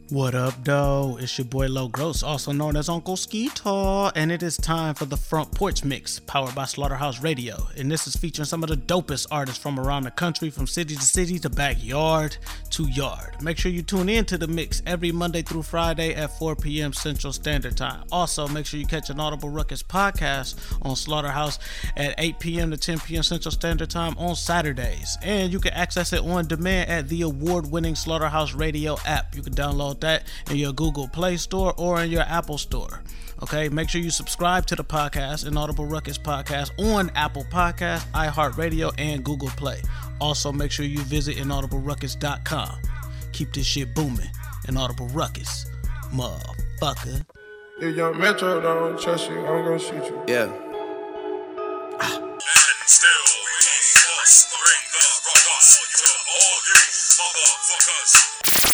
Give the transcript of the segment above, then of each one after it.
What up, though? It's your boy Low Gross, also known as Uncle Skeetar, and it is time for the Front Porch Mix, powered by Slaughterhouse Radio. And this is featuring some of the dopest artists from around the country, from city to city to backyard to yard. Make sure you tune in to the mix every Monday through Friday at 4 p.m. Central Standard Time. Also, make sure you catch an Audible Ruckus podcast on Slaughterhouse at 8 p.m. to 10 p.m. Central Standard Time on Saturdays. And you can access it on demand at the award-winning Slaughterhouse Radio app. You can download that in your Google Play Store or in your Apple Store. Okay, make sure you subscribe to the podcast, an Audible Ruckus podcast, on Apple Podcasts, iHeartRadio, and Google Play. Also, make sure you visit inaudibleruckus.com. Keep this shit booming. Inaudible Ruckus, motherfucker. If young Metro don't trust you, I'm gonna shoot you. Yeah. And still we must bring the ruckus to all you motherfuckers.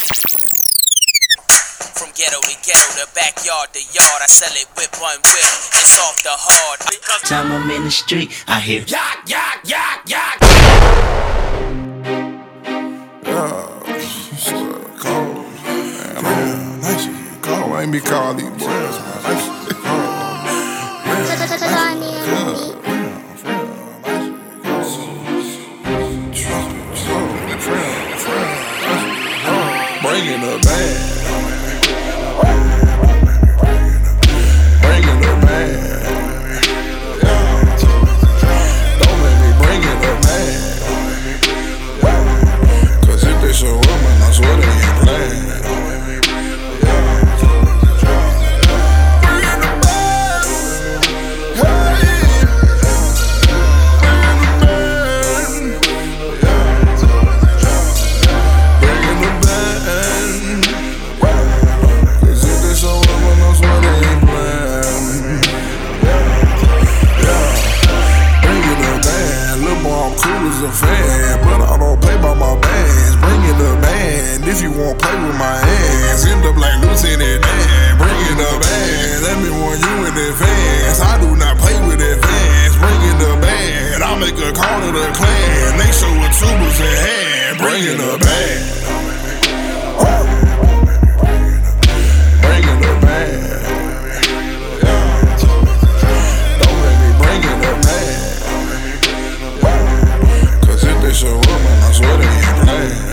From ghetto to ghetto, the backyard to yard, I sell it with one whip. It's off the hard. Time I'm in the street, I hear Yak, yak, yak, yak. Cold. Man, that shit cold. I ain't be called these boys, man. That shit cold. Bringing the band. Bringing the band. Don't make me bring it up, man. Cause if they show up, man, I swear they ain't playing. A fan, but I don't play by my bands. Bring it up, band. If you won't play with my hands, end up like Lieutenant Dan. Bring it up, band. Let me warn you in advance. I do not play with advance. Bring it up, band. I'll make a call to the clan. They show with tubers in hand. Bring it up, band. Bring it up, band. Don't let me bring it up, man. They show up, man, I swear they ain't playing.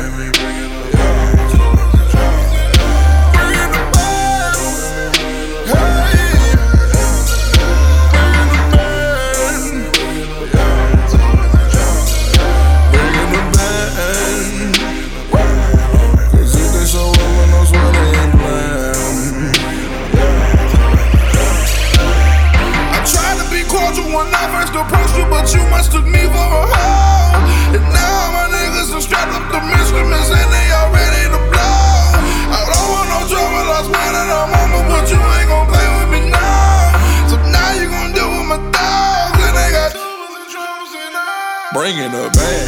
When I first approached you, but you must took me for a hoe. And now my niggas are strapped up the instruments and they all ready to blow. I don't want no trouble, I spent it on mama, but you ain't gon' play with me now. So now you gon' deal with my dogs, and they got doubles and troubles and all. Bring it up, man.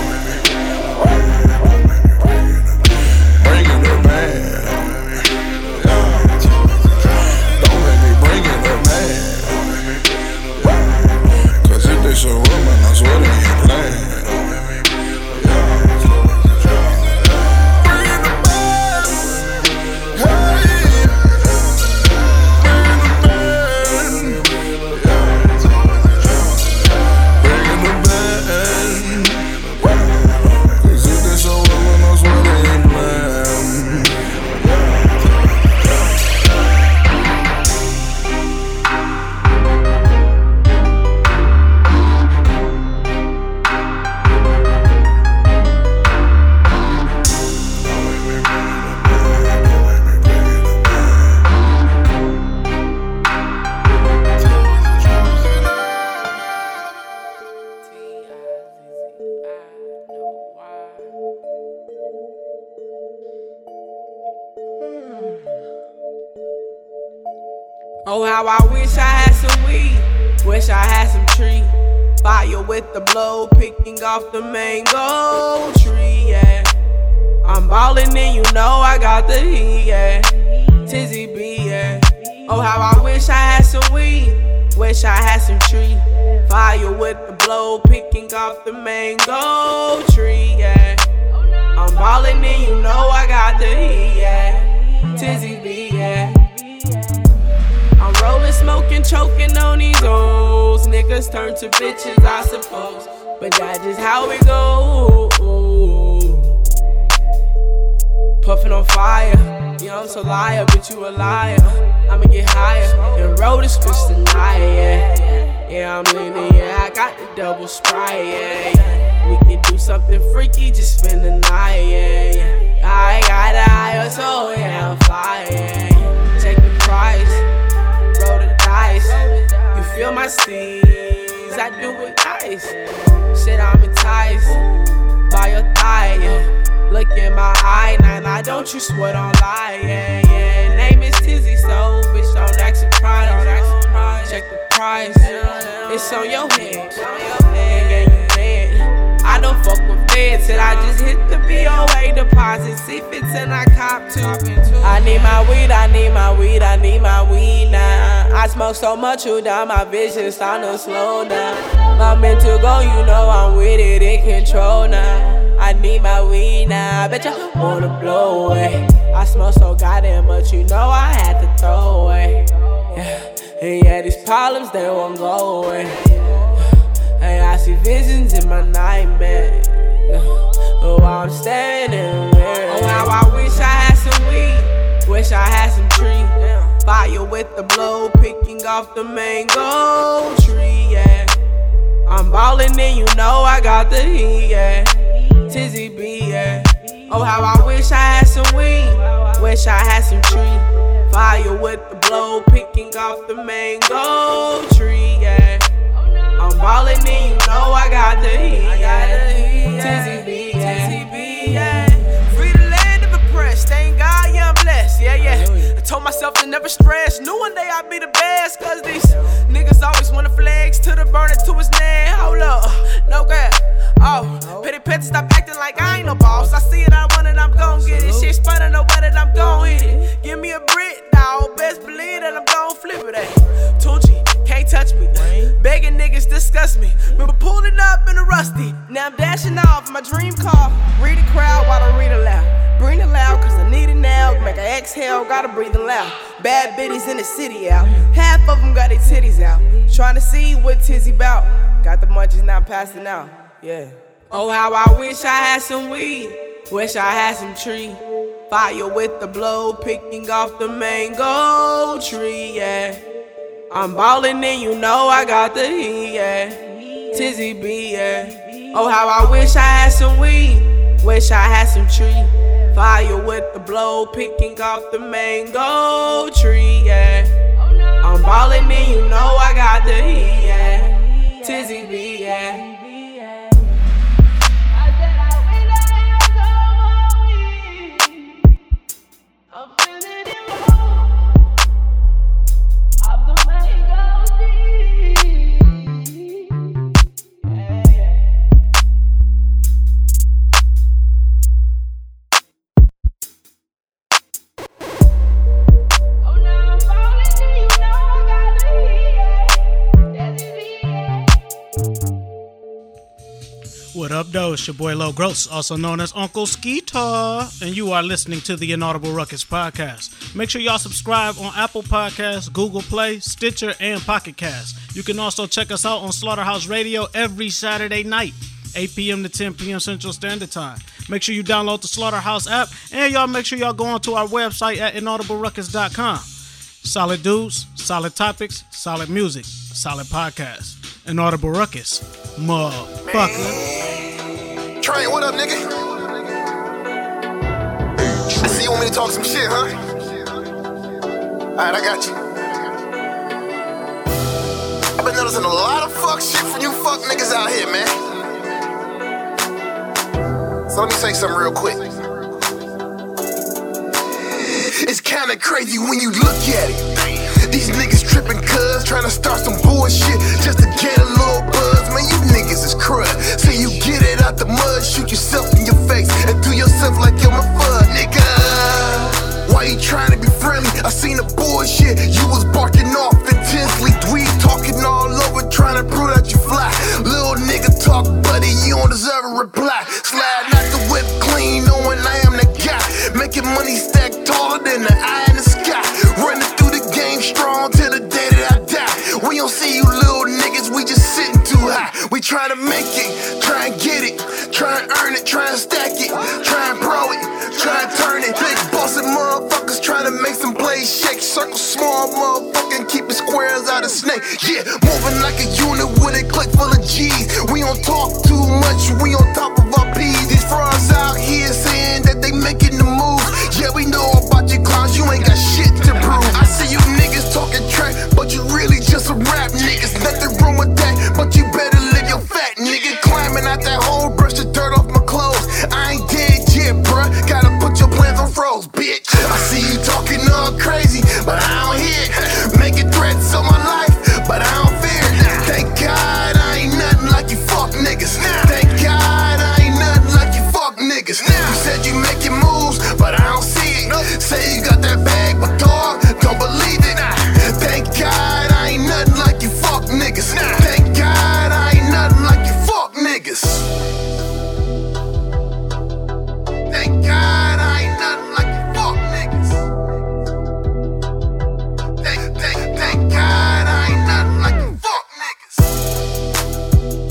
Bring it up, man. Don't let me bring it up, man. They show up, man, I swear they ain't playing. Oh, how I wish I had some weed, wish I had some tree. Fire with the blow, picking off the mango tree, yeah. I'm ballin' and you know I got the heat, yeah. Tizzy B, yeah. Oh, how I wish I had some weed, wish I had some tree. Fire with the blow, picking off the mango tree, yeah. I'm ballin' and you know I got the heat, yeah. choking on these O's. Niggas turn to bitches, I suppose. But that's just how it goes. Puffin' on fire. Yeah, I'm so liar, but you a liar. I'ma get higher and roll this bitch tonight, yeah. Yeah, I'm leaning, yeah, I got the double Sprite, yeah. We can do something freaky, just spend the night, yeah. I got a higher soul, yeah, I'm fly, yeah. Take the price, roll the dice. You feel my steez, I do it nice. Shit, I'm enticed by your thigh, yeah. Look in my eye, nah, don't you swear, don't lie, yeah. Name is Tizzy, so bitch, don't act surprised. Check the price, it's on your head. Yeah, you dead. I don't fuck with feds, till I just hit the BOA deposit. See if it's and I cop too. I need my weed, I need my weed, I need my weed now. I smoke so much, you down, my vision starting to slow down. I'm meant to go, you know I'm with it, in control now. I need my weed now, I bet you wanna blow away. I smoke so goddamn much, you know I had to throw away. Yeah, these problems, they won't go away. Hey, I see visions in my nightmare. Oh, I'm standing there. Oh, how I wish I had some weed. Wish I had some tree. Fire with the blow, picking off the mango tree, yeah. I'm ballin' and you know I got the heat, yeah. Tizzy B, yeah. Oh, how I wish I had some weed. Wish I had some tree. Fire with the blow, picking off the mango tree, yeah. I'm ballin' and you know I got the heat, yeah. Tizzy B, yeah. Free the land of oppressed, thank God, yeah, I'm blessed, yeah. I told myself to never stress, knew one day I'd be the best. Cause these niggas always wanna flex to the burner to his name. Hold up, no cap. Oh, petty petty, stop acting like I ain't no boss. I see it, I want it, I'm gon' get it. Shit spun, no way that I'm gon' hit it. Give me a brick, dawg, best believe that I'm gon' flip it, ayy. Tunchi, can't touch me. Begging niggas disgust me. Remember pulling up in a rusty. Now I'm dashing off my dream car. Read the crowd while I read aloud. Bring it loud, cause I need it now. Make an exhale, gotta breathe it loud. Bad bitties in the city out. Half of them got their titties out. Trying to see what Tizzy bout. Got the munchies, now I'm passing out. Yeah. Oh, how I wish I had some weed. Wish I had some tree. Fire with the blow, picking off the mango tree, yeah. I'm ballin' and you know I got the heat, yeah. Tizzy B, yeah. Oh, how I wish I had some weed. Wish I had some tree. Fire with the blow, picking off the mango tree, yeah. I'm ballin' and you know I got the heat, yeah. Tizzy B, yeah. What up, though? It's your boy Low Gross, also known as Uncle Skeetar, and you are listening to the Inaudible Ruckus podcast. Make sure y'all subscribe on Apple Podcasts, Google Play, Stitcher, and Pocket Cast. You can also check us out on Slaughterhouse Radio every Saturday night, 8 p.m. to 10 p.m. Central Standard Time. Make sure you download the Slaughterhouse app, and y'all make sure y'all go onto our website at inaudibleruckus.com. Solid dudes, solid topics, solid music, solid podcast. Inaudible Ruckus, motherfucker. Train, what up, nigga? I see you want me to talk some shit, huh? Alright, I got you. I've been noticing a lot of fuck shit from you fuck niggas out here, man. So let me say something real quick. It's kinda crazy when you look at it. These niggas trippin' cuz, tryna start some bullshit just to get a little buzz. Man, you niggas is crud. So you get it out the mud, shoot yourself in your face, and do yourself like you're my fuck, nigga. Why you tryna be friendly? I seen the bullshit, you was barking off intensely. Dweeb talking all over, tryna prove that you fly. Little nigga talk, buddy, you don't deserve a reply. Slide out the whip clean, knowing I am the guy. Making money stack taller than the eye in the sky. Running through the game strong till the day that I die. see you little niggas, we just sitting too high. We try to make it, try and get it, try and earn it, try and stack it, try and pro it, try and turn it. Big bossy motherfuckers trying to make some plays shake. Circle small motherfucking keep it squares out of snake. Yeah, moving like a unit with a click full of G's. We don't talk too much, we on top of our P's. These frauds out here saying that they making the move. Yeah, we know about you clowns, you ain't got shit to prove. I see you niggas talking trash, but you really just some rap niggas. Nothing wrong with that, but you better live your fat nigga. Climbing out that hole, brush the dirt off my clothes. I ain't dead yet, bruh, gotta put your plans on froze, bitch. I see you talking all crazy, but I don't hear it. Making threats on my life, but I don't fear it. Thank God I ain't nothing like you fuck niggas. Thank God I ain't nothing like you fuck niggas. You said you making moves, but I don't see it. Say you got that bag, but dog, don't believe it. Thank God I ain't nothing like you fuck niggas. Thank God I ain't nothing like you fuck niggas. Thank God I ain't nothing like you fuck niggas. Thank God I ain't nothing like you fuck niggas.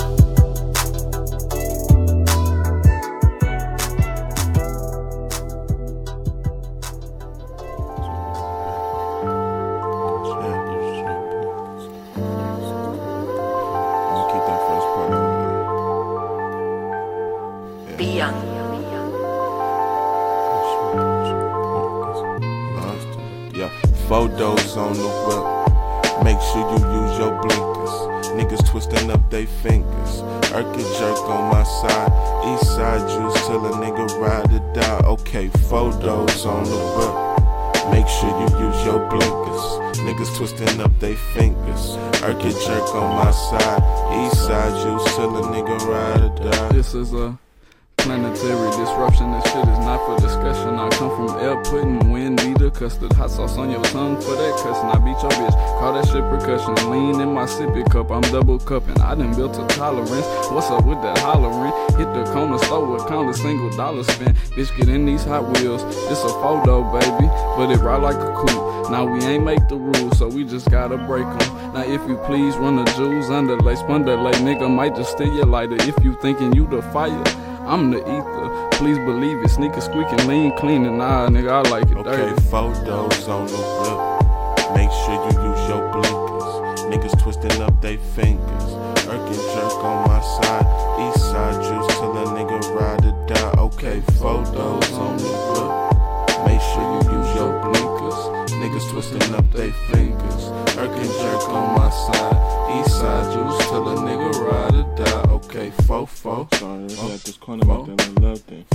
Yeah, photos on the whip. Make sure you use your blinkers. Niggas twisting up they fingers. Erky jerk on my side. East side juice till a nigga ride or die. Okay, photos on the whip. Make sure you use your blinkers. Niggas twisting up they fingers. Erky jerk on my side. East side juice till a nigga ride or die. This is a planetary disruption. This shit is not for discussion. I come from air pudding, wind eater, custard, hot sauce on your tongue for that cussing. I beat your bitch, call that shit percussion. Lean in my sippy cup, I'm double cupping. I done built a tolerance. What's up with that hollering? Hit the corner store with countless single dollar spent. Bitch, get in these Hot Wheels. This a photo, baby, but it ride like a coupe. Now we ain't make the rules, so we just gotta break them. Now if you please run the jewels, underlay, spundulate, nigga might just steal your lighter. If you thinking you the fire, I'm the ether, please believe it. Sneaker squeaking, lean, cleaning, nah, nigga, I like it dirty. Okay, photos on the whip. Make sure you use your blinkers. Niggas twisting up they fingers. Erkin jerk on my side. East side juice till a nigga ride or die. Okay, photos on the whip. Make sure you use your blinkers. Niggas twisting up they fingers. Erkin jerk on my side. East side juice till a nigga ride or die. Okay, fo. Sorry, we got this corner back there on the left thing.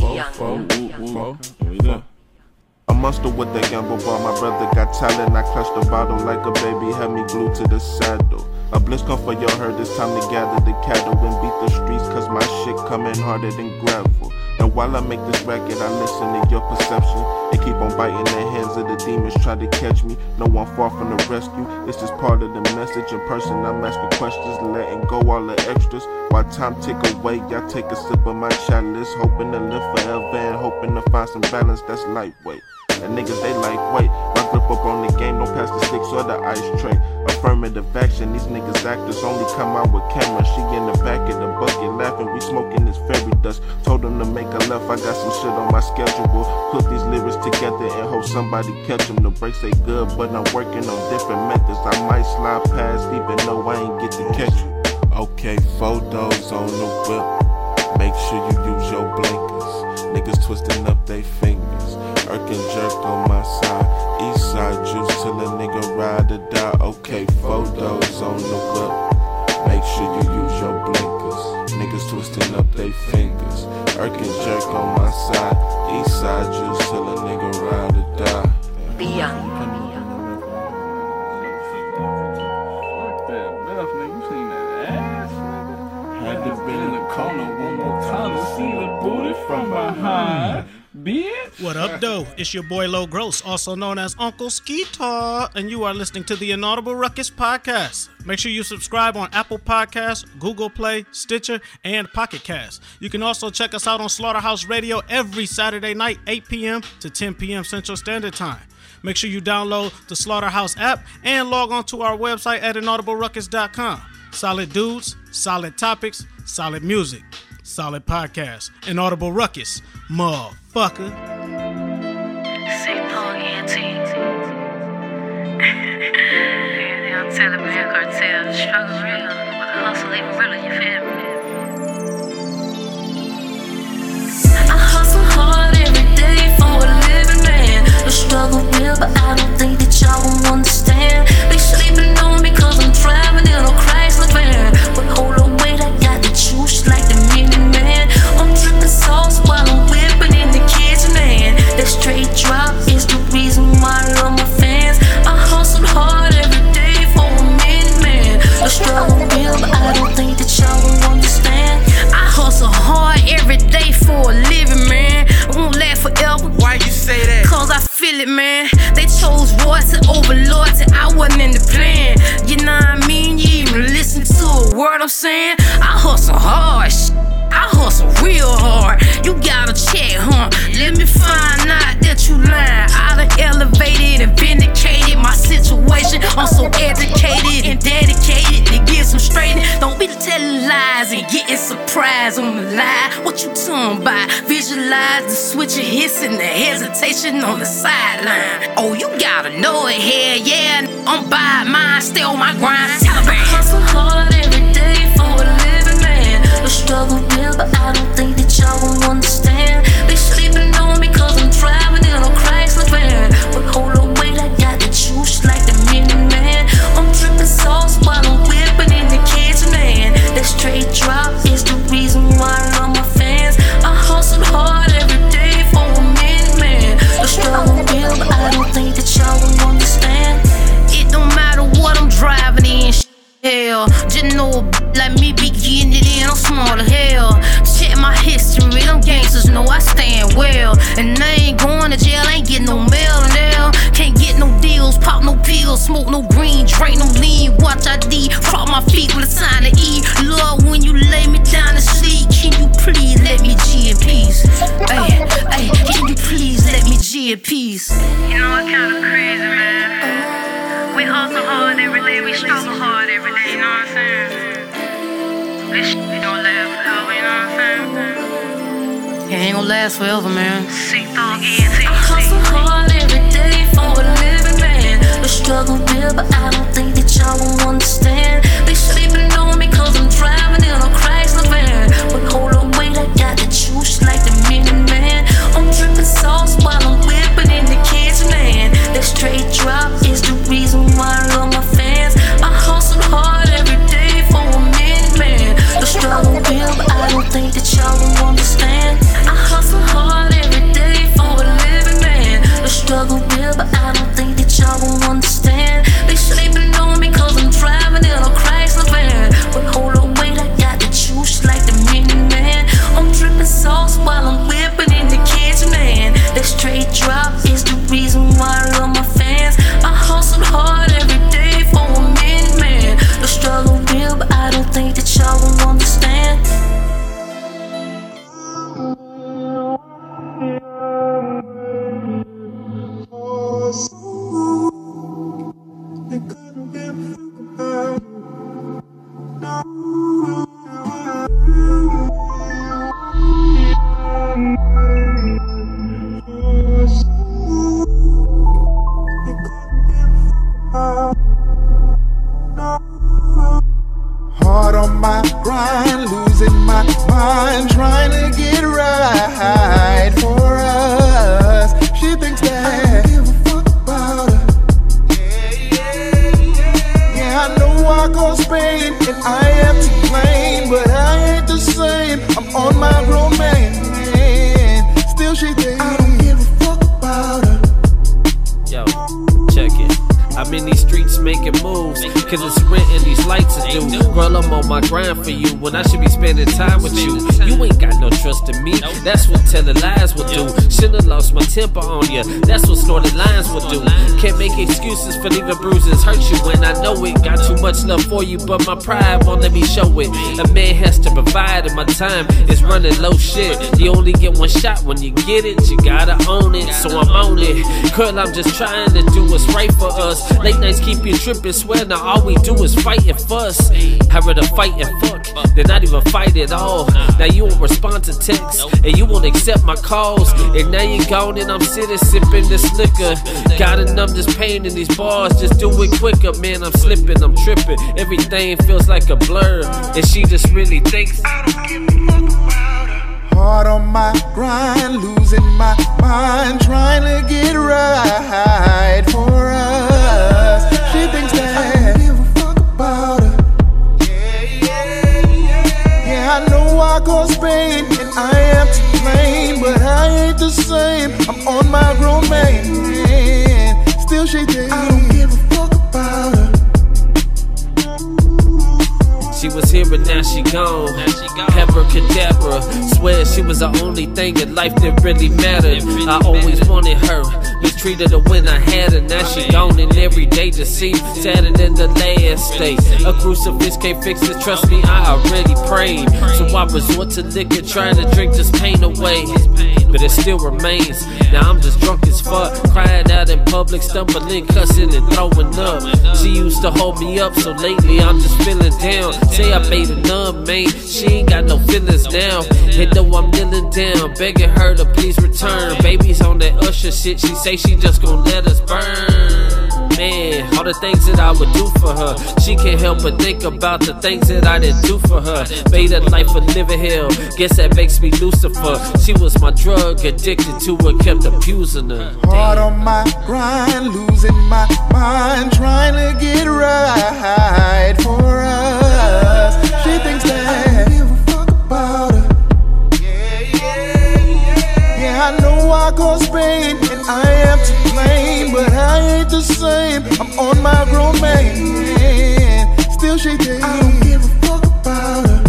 Fo. There we go. I muster with that young boy, my brother got talent. I clutched the bottle like a baby, had me glued to the saddle. A bliss come for your herd, it's time to gather the cattle and beat the streets, cause my shit coming harder than gravel. And while I make this racket, I listen to your perception. They keep on biting the hands of the demons, try to catch me. No one far from the rescue, it's just part of the message. In person, I'm asking questions, letting go all the extras. While time tick away, I take a sip of my chalice, hoping to live forever and hoping to find some balance that's lightweight. And niggas, they lightweight. My grip up on the game, don't pass the sticks or the ice tray. Affirmative action, these niggas actors only come out with cameras. She in the back of the bucket laughing, we smoking this fairy dust. Told them to make a left, I got some shit on my schedule. Put these lyrics together and hope somebody catch them. The breaks ain't good, but I'm working on different methods. I might slide past even though I ain't get to catch you. Okay, photos on the whip. Make sure you use your blinkers. Niggas twisting up they fingers. Erkin jerk on my side. East side juice till a nigga ride or die. Okay, photos on the whip. Make sure you use your blinkers. Niggas twisting up they fingers. Erkin jerk on my side. East side juice till a nigga ride or die. Fuck that meth, nigga. You seen that ass? Had to be in the corner one more time to see the booty from behind. Bitch. What up, What do? It's your boy Low Gross, also known as Uncle Skeetar, and you are listening to the Inaudible Ruckus Podcast. Make sure you subscribe on Apple Podcasts, Google Play, Stitcher, and Pocket Cast. You can also check us out on Slaughterhouse Radio every Saturday night, 8 p.m. to 10 p.m. Central Standard Time. Make sure you download the Slaughterhouse app and log on to our website at inaudibleruckus.com. Solid dudes, solid topics, solid music, solid podcast. Inaudible Ruckus, motherfucker. I'm telling me cartel, struggle real, with the hustle even realer, you feel me? I hustle hard every day for a living man. The struggle real, but I don't think that y'all will understand. They sleeping on me cause I'm driving in a Chrysler van. But hold on, wait, I got the juice like the Mini-Man. I'm dripping sauce while I'm whipping in the kitchen, man. That straight drop is the reason why I love my fans. I hustle hard every day for a minute, man. The struggle real, but I don't think that y'all will understand. I hustle hard every day for a living, man. I won't last forever. Why you say that? Cause I feel it, man. They chose Royce and Overlord till I wasn't in the plan. You know what I mean? You even listen to a word I'm saying? I hustle hard, I hustle real hard. You gotta check, huh? Let me find out that you lying. I done elevated and vindicated my situation. I'm so educated and dedicated to get some straightening. Don't be telling lies and getting surprised on the lie. What you talking about? Visualize the switch of hits and the hesitation on the sideline. Oh, you gotta know it, hell yeah. I'm by mine, stay on my grind. Taliban. I hustle hard every day for a living, man. The struggle real, but I don't think that y'all will understand. They sleeping on me cause I'm driving in a Chrysler van. But hold on, wait, I got the juice like the Mini-Man. I'm dripping sauce while I'm whipping in the kitchen, man. That straight drop is the reason why I love my fans. I hustle hard every day for a minute, man. The struggle real, but I don't think that y'all will understand. It don't matter what I'm driving in, hell. Just know like me be getting it in, I'm small as hell. Check my history, them gangsters know I stand well. And I ain't going to jail, ain't getting no mail in there. Can't get no deals, pop no pills, smoke no green, drink no lean. Watch ID, prop my feet with a sign to E. Lord, when you lay me down to sleep, can you please let me G in peace? Hey, can you please let me G in peace? You know, it's kinda crazy, man. We hustle hard every day, we struggle hard every day, you know what I'm saying? This shit don't last forever, you know what I'm saying? It ain't gonna last forever, man. Sick dog, ENT. I hustle hard every day for a living, man. The struggle real, but I don't think that y'all will understand. They sleeping on me cause I'm driving in a Chrysler van. But hold on, wait, I got the juice like the Mini-Man. I'm dripping sauce while I'm whipping in the kitchen, man. That straight drop is the reason why I love my fans. I hustle hard every day for a minute, man. The struggle real, but I don't think that y'all will understand. I hustle hard every day for a living, man. The struggle real, but I don't think that y'all will understand. They sleeping on me cause I'm driving in a Chrysler van. But hold on, wait, I got the juice like the Mini-Man. I'm dripping sauce while I'm whipping in the kitchen, man. That straight drop is the reason why I love my fans. I hustle hard every day for a minute, man. The struggle real, but I don't think that y'all will understand. Hard on my grind, losing my mind, trying to get right for us. She thinks that I don't give a fuck about her. Yeah, I know I go Spain and I have to blame, but I ain't the same. I'm on my grown man. Still she thinks I don't give a fuck about her. Yo, check it. I'm in these streets making moves. cause it's rent and these lights are due. Girl, I'm on my grind for you when I should be spending time with you. You ain't got no trust in me, that's what telling lies will do. Should've lost my temper on you, that's what snorted lines will do. Can't make excuses for leaving bruises hurt you when I know it. Got too much love for you, but my pride won't let me show it. A man has to provide and my time is running low shit. You only get one shot when you get it, you gotta own it, so I'm on it. Girl, I'm just trying to do what's right for us. Late nights keep you tripping, swear now all we do is fight and fuss. I'd rather fight and fuck than not even fight at all. Now you won't respond to texts and you won't accept my calls. And now you gone and I'm sitting sipping this liquor. Gotta numb this pain in these bars, just do it quicker. Man, I'm slipping, I'm tripping. Everything feels like a blur, and she just really thinks I don't give a fuck about her. Hard on my grind, losing my mind, trying to get right for us. She thinks that I don't give a fuck about her. Yeah, I know I cause pain and I am to blame, but I ain't the same. I'm on my grown man. Still she thinks I don't give a fuck about her. She was here but now she gone. Abracadabra, swear she was the only thing in life that really mattered. I always wanted her, mistreated her when I had her. Now she gone and every day just seems sadder than the last day. A crucifix can't fix it, trust me, I already prayed. So I resort to liquor, trying to drink this pain away. But it still remains. Now I'm just drunk as fuck, crying out in public, stumbling, cussing and throwing up. She used to hold me up, so lately I'm just feeling down. Say I made her numb, man, she ain't got no feelings now. And though I'm kneeling down, begging her to please return. Baby's on that Usher shit, she say she just gon' let us burn. Man, all the things that I would do for her, she can't help but think about the things that I didn't do for her. Made her life a living hell, guess that makes me Lucifer. She was my drug, addicted to her, kept abusing her. Hard on my grind, losing my mind, trying to get right for us. She thinks that I don't give a fuck about her. Yeah, I know I cause pain and I am to blame, but I ain't the same. I'm on my grown man. Still she thinks I don't give a fuck about her.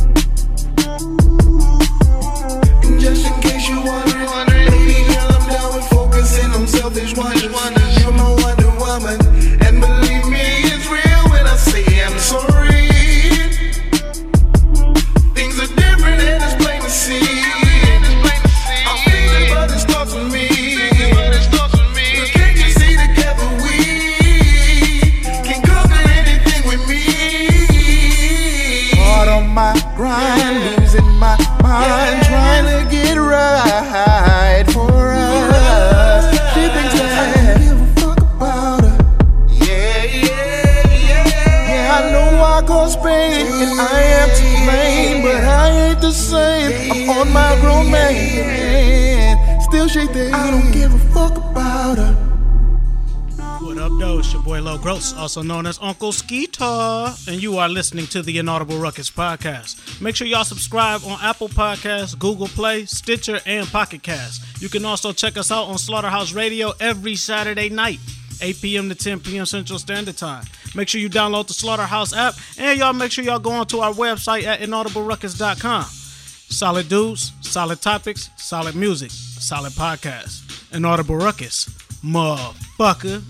And just in case you wondering, baby girl, I'm down with focusing on selfish wonders. You're my Wonder Woman, and believe me, it's real when I say I'm sorry. Things are different and it's plain to see. Grind, losing my mind, trying to get right for us. She thinks that I don't give a fuck about her. Yeah, I know I cause pain and I am to blame, but I ain't the same. I'm on my grown man. Still she thinks I don't give a fuck about her. What up, though? It's your boy Low Gross, also known as Uncle Skeetar, and you are listening to the Inaudible Ruckus podcast. Make sure y'all subscribe on Apple Podcasts, Google Play, Stitcher, and Pocket Cast. You can also check us out on Slaughterhouse Radio every Saturday night, 8 p.m. to 10 p.m. Central Standard Time. Make sure you download the Slaughterhouse app, and y'all make sure y'all go onto our website at inaudibleruckus.com. Solid dudes, solid topics, solid music, solid podcast. Inaudible Ruckus, motherfucker.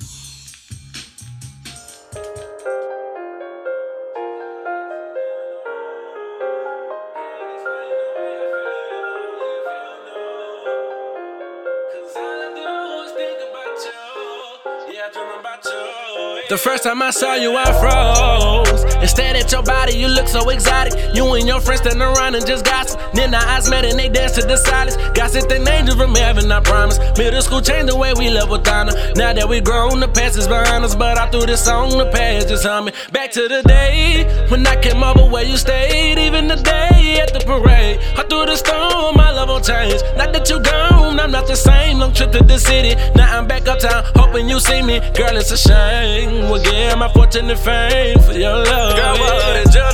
The first time I saw you, I froze. Instead at your body, you look so exotic. You and your friends standing around and just gossip. Then our eyes met and they danced to the silence. God sent an angel from heaven, I promise. Middle school changed the way we love with honor. Now that we grown, the past is behind us. But I threw this song, the past just humming. Back to the day when I came over where you stayed. Even the day at the parade, I threw the stone, my love won't change. Not that you gone, I'm not the same. Long trip to the city, now I'm back uptown, hoping you see me. Girl, it's a shame. We'll give my fortune and fame for your love. Girl, what did you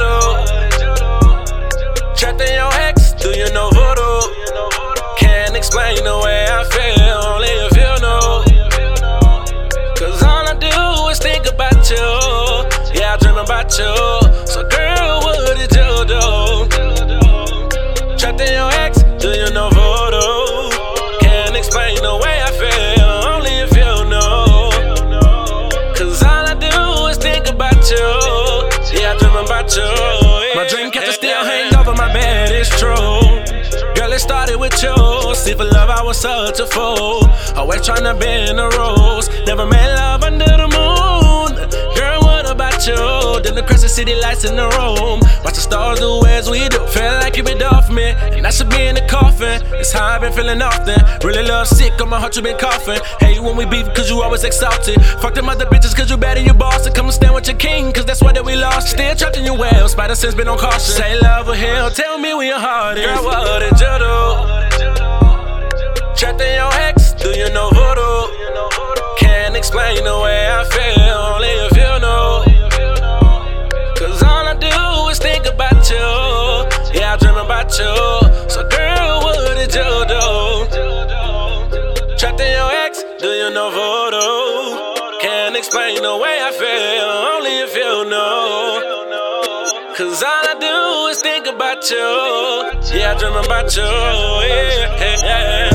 do? Trapped in your ex, do you know voodoo? Can't explain the way I feel, only if you know. Cause all I do is think about you. Yeah, about you. So girl, what did you do? Trapped in your ex, do you know voodoo? Can't explain the way I feel, only if you know. Cause all I do is think about you. Yeah, I dream about you. My dream catcher still hang over my bed, it's true. Girl, it started with you. See, for love, I was such a fool. Always tryna bend the rules. Never made love under the moon. Girl, what about you? Then the crescent city lights in the room. Watch the stars do as we do. Feel like you been off me, and I should be in the coffin. It's how I've been feeling often. Really love sick, on my heart you been coughing. Hate when we beef, cause you always exalted. Fuck them other bitches, cause you better your boss. And come and stand with your king, cause that's why that we lost. Still trapped in your well, spider sense been on caution. Say love or hell, tell me where your heart is. Girl, what did you do? Trapped in your ex, do you know voodoo? Can't explain the way I feel, only if you know. Cause all I do is think about you. Yeah, I dream about you. So girl, what did you do? Trapped in your ex, do you know voodoo? Can't explain the way I feel, only if you know. Cause all I do is think about you. Yeah, I dream about you. Yeah, yeah, yeah.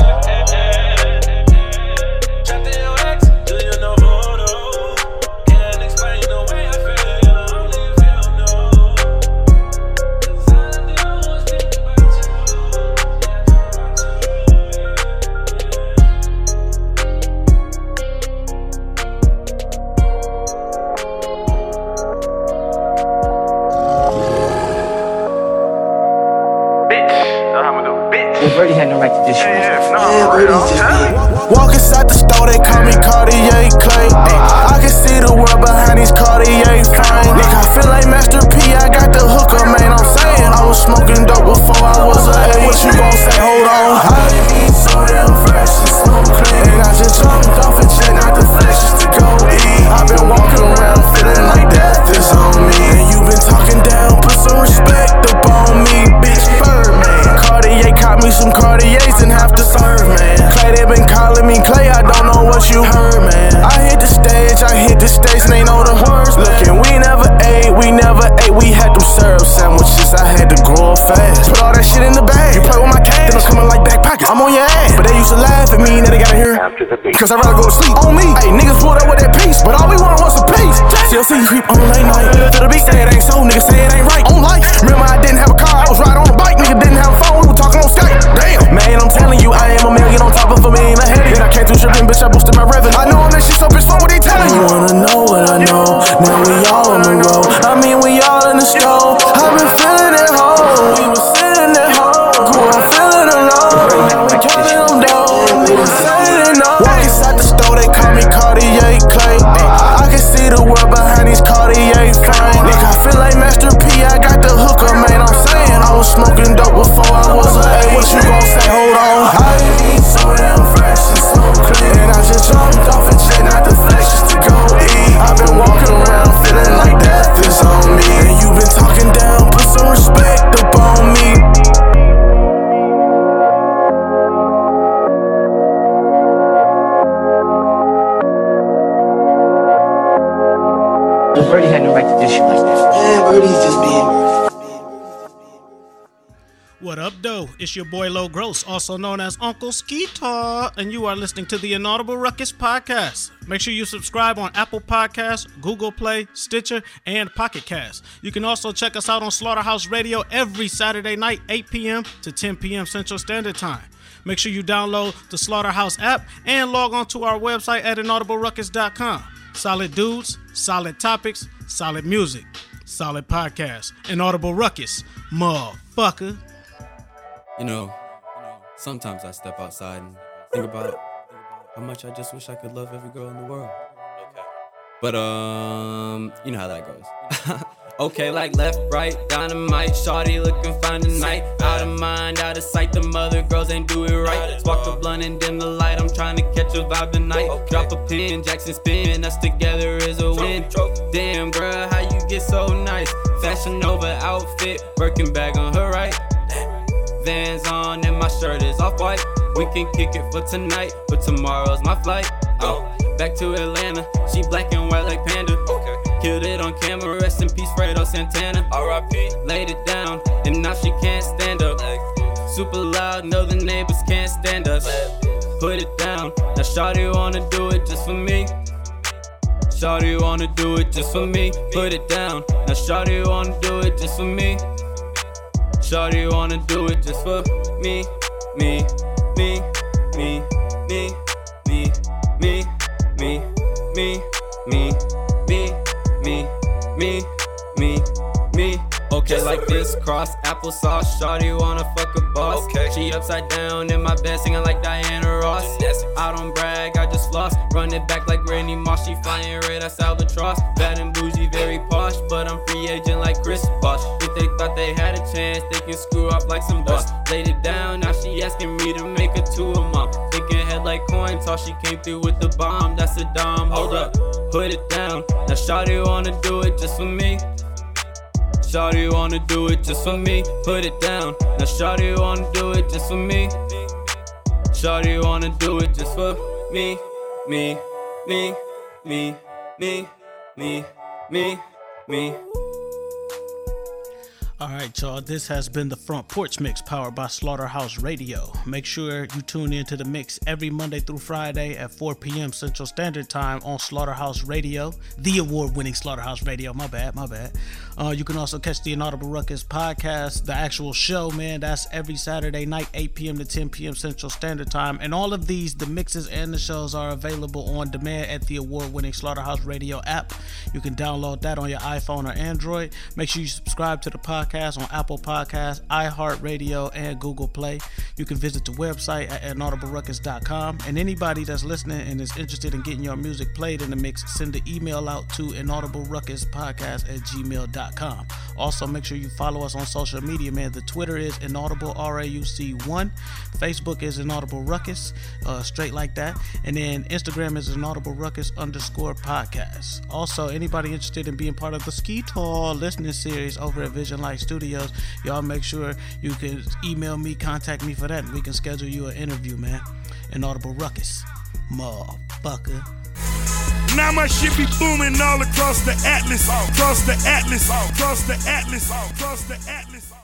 Trapped in your ex, do you know voodoo? Can't explain the way I feel, only if you know. Cause all I do is think about you. Birdie had no right to dish you. Walk inside the store, they call me Cartier Clay. I can see the world behind these Cartier frames. Nigga, I feel like Master P, I got the hooker, man, I'm saying. I was smoking dope before I was a A. What you gon' say? Hold on. I eat so damn fresh and so clean. And I just jumped off a jet, not the flesh, just to go eat. I've been walking around feeling like death is on me. And you been talking down, put some respect up on me, bitch. Birdman. Cartier caught me some Cartiers and have to serve, man. Clay, they been calling me Clay, I don't know what you heard, man. I hit the stage, and they know the words, man. Look, and we never ate, we had them syrup sandwiches, I had to grow up fast. Put all that shit in the bag, you play with my cash, then I'm coming like back pockets, I'm on your ass. But they used to laugh at me, now they gotta hear, cause I'd rather go to sleep on me. Hey, niggas pulled up with that piece, but all we wanted was a piece. CLC creep on late night, to the beat, say it ain't so, nigga say it ain't right. On life, remember I didn't have a car, I was riding on a bike, nigga didn't have a phone, we were talking on Skype. Damn, man, I'm telling you, I am a million on top of a million ahead. And I came through tripping, bitch, I boosted my revenue. I know I'm that shit, so bitch, fuck what they telling you. You wanna know what I know? Now we all on the road. I mean, we all in the stove. I've been feeling at home. We was sitting at home. Grew up feeling alone. Now we counting them down. We was saying no. Walk inside the store, they call me Cartier Clay. I can see the world behind these Cartier frames. Nigga, I feel like Master P, I got the hooker, man, I'm saying. I was smoking dope before I was a A. What you gon' say? Hold on. I eat so damn fresh and so clean. And I just jumped off a jet, not the flesh, just to go eat. I've been walking around feeling like death is on me. And you been talking down, put some respect up on me. Birdie had no right to dish you like that. Man, Birdie's just being. What up, though? It's your boy Low Gross, also known as Uncle Skeetar, and you are listening to the Inaudible Ruckus Podcast. Make sure you subscribe on Apple Podcasts, Google Play, Stitcher, and Pocket Cast. You can also check us out on Slaughterhouse Radio every Saturday night, 8 p.m. to 10 p.m. Central Standard Time. Make sure you download the Slaughterhouse app and log on to our website at inaudibleruckus.com. Solid dudes, solid topics, solid music, solid podcast. Inaudible Ruckus, motherfucker. You know, sometimes I step outside and think about how much I just wish I could love every girl in the world. But, you know how that goes. Okay, like left, right, dynamite, shawty looking fine tonight. Out of mind, out of sight, the other girls ain't do it right. Spark the blunt and dim the light, I'm trying to catch a vibe tonight. Drop a pin, Jackson spin, us together is a win. Damn girl, how you get so nice? Fashion Nova outfit, Birkin bag on her right. Vans on and my shirt is off-white. We can kick it for tonight, but tomorrow's my flight. Oh, back to Atlanta, she black and white like Panda. Killed it on camera, rest in peace, Fredo Santana. R.I.P. Laid it down, and now she can't stand up. Super loud, know the neighbors can't stand us. Put it down, now shawty wanna do it just for me. Shawty wanna do it just for me. Put it down, now shawty wanna do it just for me. Shawty wanna do it just for me, me, me, me, me, me, me, me, me, me, me, me, me, me, me. Okay, like this, cross applesauce. Shawty wanna fuck a boss. Okay. She upside down in my bed singing like Diana Ross. I don't brag, I just floss. Run it back like Randy Moss. She flying red, that's albatross. Bad and bougie, very posh, but I'm free agent like Chris Bosh. If they thought they had a chance, they can screw up like some boss. Laid it down, now she asking me to make her to a mom. Thinking head like coin toss, she came through with the bomb. That's a dom, hold up, put it down. Now shawty wanna do it just for me. Shawty wanna do it just for me. Put it down. Now shawty wanna do it just for me. Shawty wanna do it just for me. Me, me, me, me, me, me, me. Alright, y'all, this has been the Front Porch Mix powered by Slaughterhouse Radio. Make sure you tune in to the mix every Monday through Friday at 4 p.m. Central Standard Time on Slaughterhouse Radio, the award-winning Slaughterhouse Radio. My bad. You can also catch the Inaudible Ruckus podcast, the actual show, man. That's every Saturday night, 8 p.m. to 10 p.m. Central Standard Time. And all of these, the mixes and the shows, are available on demand at the award-winning Slaughterhouse Radio app. You can download that on your iPhone or Android. Make sure you subscribe to the podcast on Apple Podcasts, iHeartRadio, and Google Play. You can visit the website at inaudibleruckus.com. And anybody that's listening and is interested in getting your music played in the mix, send an email out to inaudibleruckuspodcast@gmail.com. Also, make sure you follow us on social media, man. The Twitter is Inaudible RAUC1. Facebook is Inaudible Ruckus, straight like that. And then Instagram is Inaudible Ruckus _podcast. Also, anybody interested in being part of the Ski Tour listening series over at Vision Light Studios, y'all make sure you can email me, contact me for that, and we can schedule you an interview, man. Inaudible Ruckus, motherfucker. Now my shit be booming all across the Atlas, across the Atlas, across the Atlas, across the Atlas.